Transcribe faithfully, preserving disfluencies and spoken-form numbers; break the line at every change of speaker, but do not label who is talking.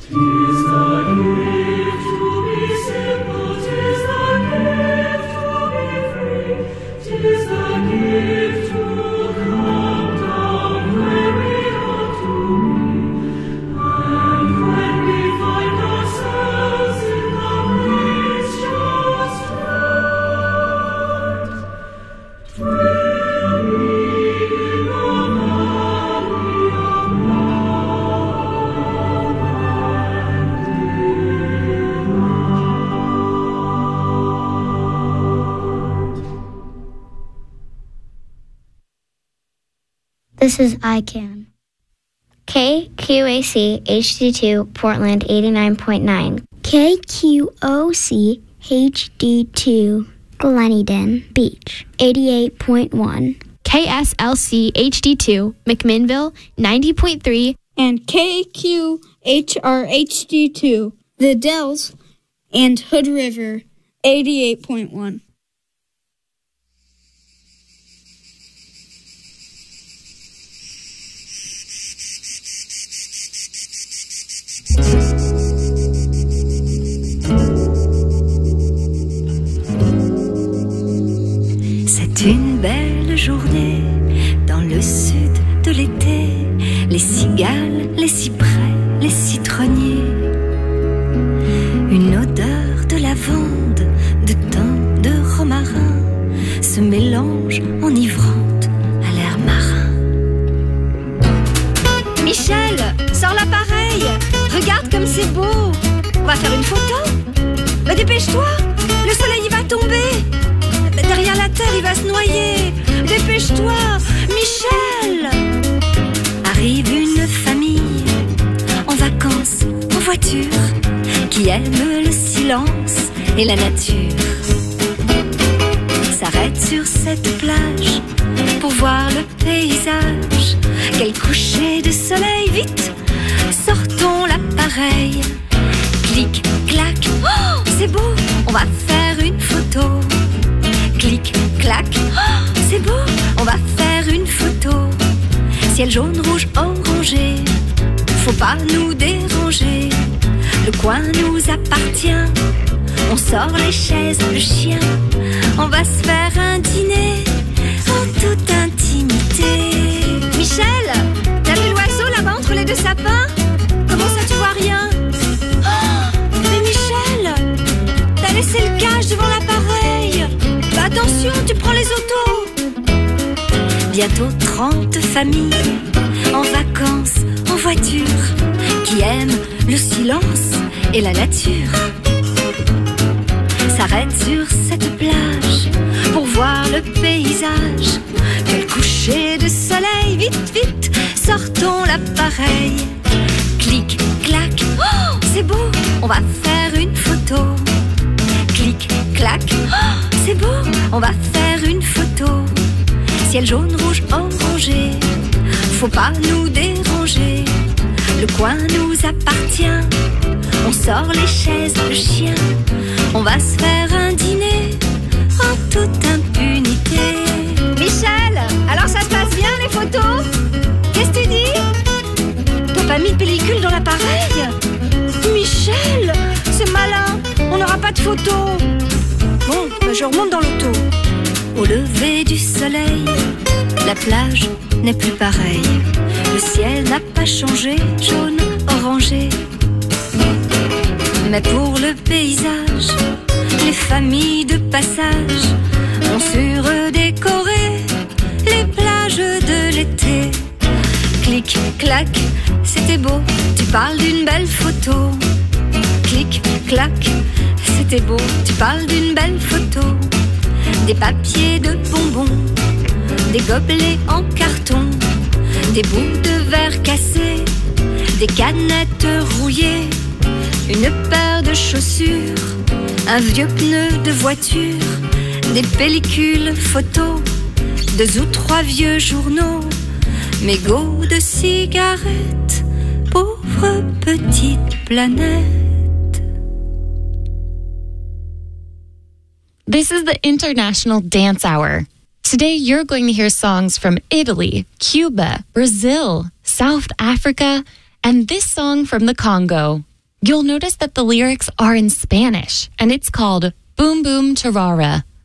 This is I CAN. K Q A C H D two, Portland eighty-nine point nine. K Q O C H D two, Gleneden Beach eighty-eight point one.
K S L C H D two, McMinnville ninety point three.
And K Q H R H D two, The Dells and Hood River eighty-eight point one.
C'est une belle journée dans le sud de l'été. Les cigales, les cyprès, les citronniers. Une odeur de lavande, de thym, de romarin se mélange enivrante à l'air marin. Michel, sors l'appareil. Regarde comme c'est beau. On va faire une photo. Bah, dépêche-toi, le soleil il va tomber. Bah, derrière la terre il va se noyer. Dépêche-toi, Michel. Arrive une famille en vacances, en voiture, qui aime le silence et la nature. S'arrête sur cette plage pour voir le paysage. Quel coucher de soleil, vite, sortons l'appareil. Clic, clac, oh, c'est beau, on va faire une photo. Clic, clac, oh, c'est beau, on va faire une photo. Ciel jaune, rouge, orangé, faut pas nous déranger. Le coin nous appartient, on sort les chaises, le chien. On va se faire un dîner en toute intimité. Michel, t'as vu l'oiseau là-bas entre les deux sapins? Comment ça tu vois rien? Oh, mais Michel, t'as laissé le cache devant l'appareil. Bah attention, tu prends les autos. Bientôt trente familles en vacances, en voiture, qui aiment le silence et la nature. S'arrête sur cette plage pour voir le paysage. Quel coucher de soleil, vite, vite, sortons l'appareil. Clic, clac, oh, c'est beau, on va faire une photo. Clic, clac, oh, c'est beau, on va faire une photo. Ciel jaune, rouge, orangé, faut pas nous déranger. Le coin nous appartient, on sort les chaises, le chien. On va se faire un dîner en toute impunité. Michel, alors ça se passe bien les photos? Qu'est-ce que tu dis? T'as pas mis de pellicule dans l'appareil? Michel, c'est malin, on n'aura pas de photos. Bon, bah je remonte dans l'auto. Au lever du soleil, la plage n'est plus pareille. Le ciel n'a pas changé, jaune, orangé. Mais pour le paysage, les familles de passage ont surdécoré les plages de l'été. Clic, clac, c'était beau, tu parles d'une belle photo. Clic, clac, c'était beau, tu parles d'une belle photo. Des papiers de bonbons, des gobelets en carton, des bouts de verre cassés, des canettes rouillées, une paire de chaussures, un vieux pneu de voiture, des pellicules photos, deux ou trois vieux journaux, mégots de cigarettes, pauvre petite planète.
This is the International Dance Hour. Today you're going to hear songs from Italy, Cuba, Brazil, South Africa, and this song from the Congo, you'll notice that the lyrics are in Spanish, and it's called Boom Boom Tarara.